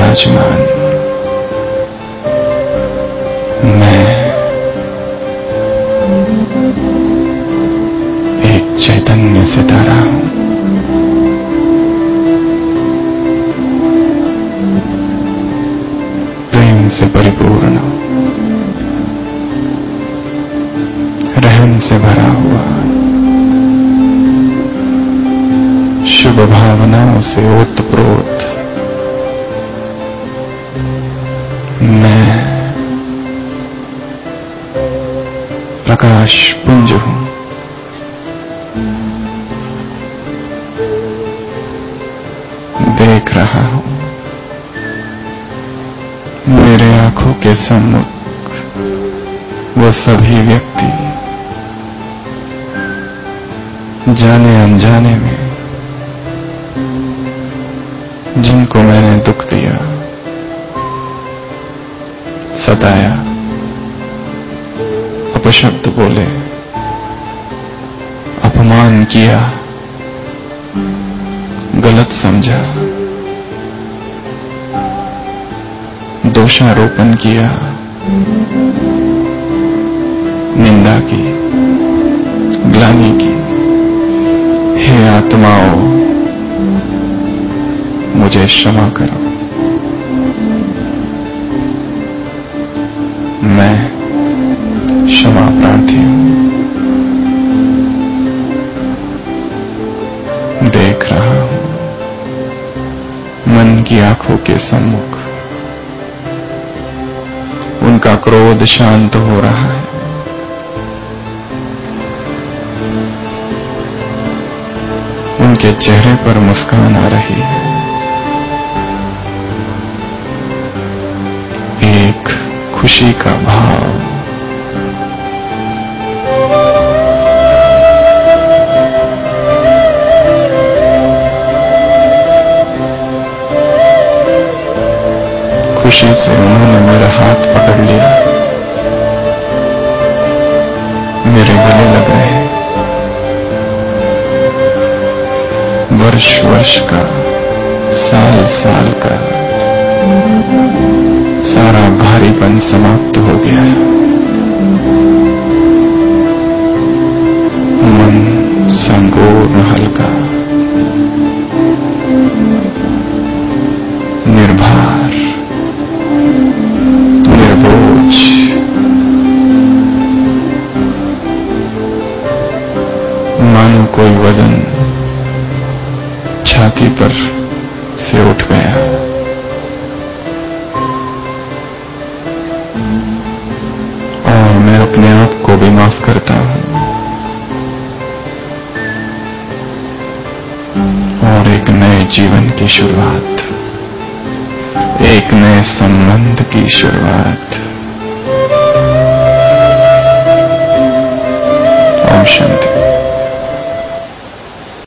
विराजमान मैं एक चैतन्य सितारा हूं। प्रेम से परिपूर्ण, रहम से भरा हुआ, शुभ भावनाओं से ओतप्रोत मैं प्रकाश पुंज हूं। देख रहा हूं मेरे आंखों के सम्मुख वो सभी व्यक्ति जाने अनजाने में जिनको मैंने दुख दिया, सताया, अपशब्द बोले, अपमान किया, गलत समझा, दोषारोपण किया, निंदा की, ग्लानि की। हे आत्माओं, मुझे क्षमा करो। मैं क्षमा प्रार्थी हूं। देख रहा हूं मन की आंखों के सम्मुख उनका क्रोध शांत हो रहा है। उनके चेहरे पर मुस्कान आ रही है। एक खुशी का भाव। खुशी से उन्होंने मेरा हाथ पकड़ लिया, मेरे गले लग रहे हैं। वर्ष वर्ष का, साल साल का सारा भारीपन समाप्त हो गया। मन संपूर्ण हल्का, निर्भार, निर्बोझ। मानो कोई वजन छाती पर से उठ गया। और मैं अपने आप को भी माफ करता हूं और एक नए जीवन की शुरुआत, एक नए संबंध की शुरुआत। ओम शांति।